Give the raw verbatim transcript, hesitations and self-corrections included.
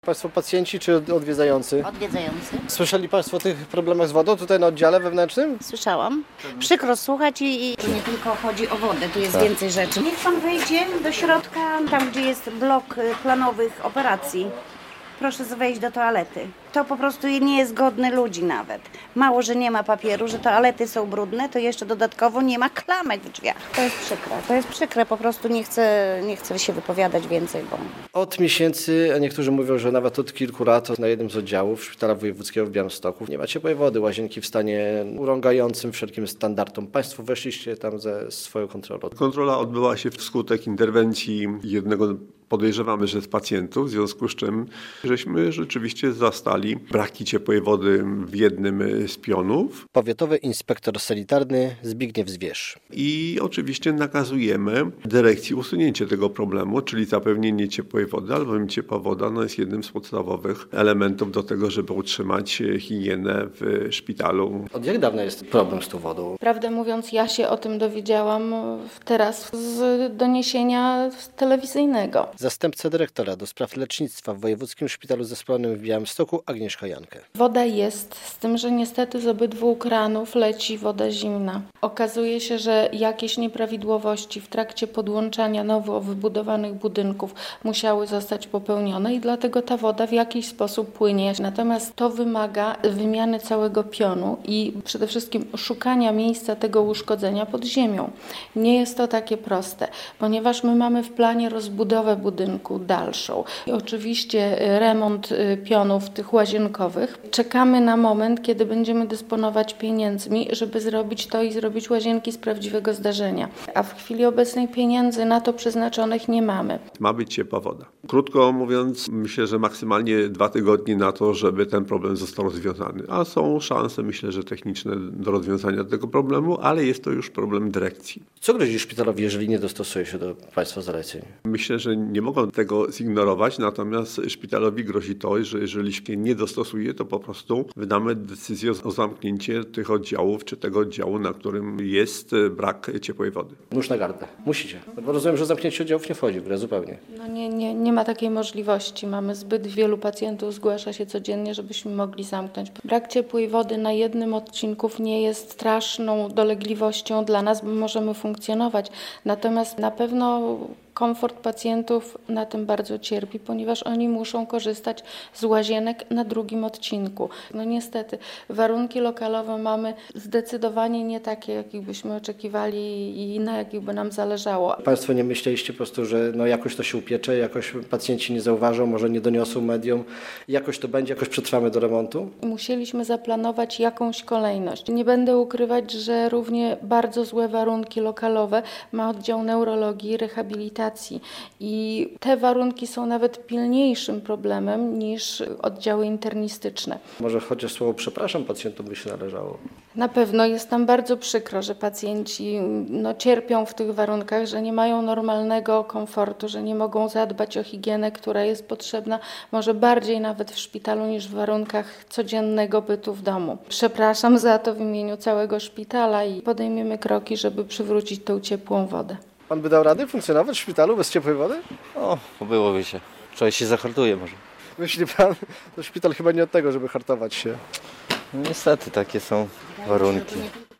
Państwo pacjenci czy odwiedzający? Odwiedzający. Słyszeli Państwo o tych problemach z wodą tutaj na oddziale wewnętrznym? Słyszałam. Przykro słuchać i, i tu nie tylko chodzi o wodę, tu jest Tak. więcej rzeczy. Niech pan wejdzie do środka, tam gdzie jest blok y, planowych operacji. Proszę wejść do toalety. To po prostu nie jest godne ludzi nawet. Mało, że nie ma papieru, że toalety są brudne, to jeszcze dodatkowo nie ma klamek w drzwiach. To jest przykre, to jest przykre, po prostu nie chcę, nie chcę się wypowiadać więcej, bo... Od miesięcy, a niektórzy mówią, że nawet od kilku lat na jednym z oddziałów Szpitala Wojewódzkiego w Białymstoku nie ma ciepłej wody, łazienki w stanie urągającym wszelkim standardom. Państwo weszliście tam ze swoją kontrolą. Kontrola odbyła się wskutek interwencji jednego, podejrzewamy, że z pacjentów, w związku z czym żeśmy rzeczywiście zastali braki ciepłej wody w jednym z pionów. Powiatowy inspektor sanitarny Zbigniew Zwierz. I oczywiście nakazujemy dyrekcji usunięcie tego problemu, czyli zapewnienie ciepłej wody, albowiem ciepła woda no, jest jednym z podstawowych elementów do tego, żeby utrzymać higienę w szpitalu. Od jak dawna jest problem z tą wodą? Prawdę mówiąc, ja się o tym dowiedziałam teraz z doniesienia telewizyjnego. Zastępca dyrektora do spraw lecznictwa w Wojewódzkim Szpitalu Zespołonym w Białymstoku Agnieszka Jankę. Woda jest, z tym, że niestety z obydwu kranów leci woda zimna. Okazuje się, że jakieś nieprawidłowości w trakcie podłączania nowo wybudowanych budynków musiały zostać popełnione i dlatego ta woda w jakiś sposób płynie. Natomiast to wymaga wymiany całego pionu i przede wszystkim szukania miejsca tego uszkodzenia pod ziemią. Nie jest to takie proste, ponieważ my mamy w planie rozbudowę budynku dalszą. I oczywiście remont pionów tych łazienkowych. Czekamy na moment, kiedy będziemy dysponować pieniędzmi, żeby zrobić to i zrobić łazienki z prawdziwego zdarzenia. A w chwili obecnej pieniędzy na to przeznaczonych nie mamy. Ma być ciepła woda. Krótko mówiąc, myślę, że maksymalnie dwa tygodnie na to, żeby ten problem został rozwiązany. A są szanse, myślę, że techniczne do rozwiązania tego problemu, ale jest to już problem dyrekcji. Co grozi szpitalowi, jeżeli nie dostosuje się do Państwa zaleceń? Myślę, że nie mogą tego zignorować, natomiast szpitalowi grozi to, że jeżeli się nie dostosuje, to po prostu wydamy decyzję o zamknięciu tych oddziałów, czy tego oddziału, na którym jest brak ciepłej wody. Nóż na gardle. Musicie. Bo rozumiem, że zamknięcie oddziałów nie wchodzi w grę zupełnie. No nie, nie, nie ma takiej możliwości. Mamy zbyt wielu pacjentów, zgłasza się codziennie, żebyśmy mogli zamknąć. Brak ciepłej wody na jednym odcinku nie jest straszną dolegliwością dla nas, bo możemy funkcjonować. Natomiast na pewno komfort pacjentów na tym bardzo cierpi, ponieważ oni muszą korzystać z łazienek na drugim odcinku. No niestety, warunki lokalowe mamy zdecydowanie nie takie, jakich byśmy oczekiwali i na jakich by nam zależało. Państwo nie myśleliście po prostu, że no jakoś to się upiecze, jakoś pacjenci nie zauważą, może nie doniosą mediom, jakoś to będzie, jakoś przetrwamy do remontu? Musieliśmy zaplanować jakąś kolejność. Nie będę ukrywać, że równie bardzo złe warunki lokalowe ma oddział neurologii i rehabilitacji. I te warunki są nawet pilniejszym problemem niż oddziały internistyczne. Może chociaż słowo przepraszam pacjentom by się należało. Na pewno jest nam bardzo przykro, że pacjenci no, cierpią w tych warunkach, że nie mają normalnego komfortu, że nie mogą zadbać o higienę, która jest potrzebna może bardziej nawet w szpitalu niż w warunkach codziennego bytu w domu. Przepraszam za to w imieniu całego szpitala i podejmiemy kroki, żeby przywrócić tą ciepłą wodę. Pan by dał radę funkcjonować w szpitalu bez ciepłej wody? O, byłoby się. Człowiek się zahartuje może. Myśli pan, to szpital chyba nie od tego, żeby hartować się. No niestety takie są warunki.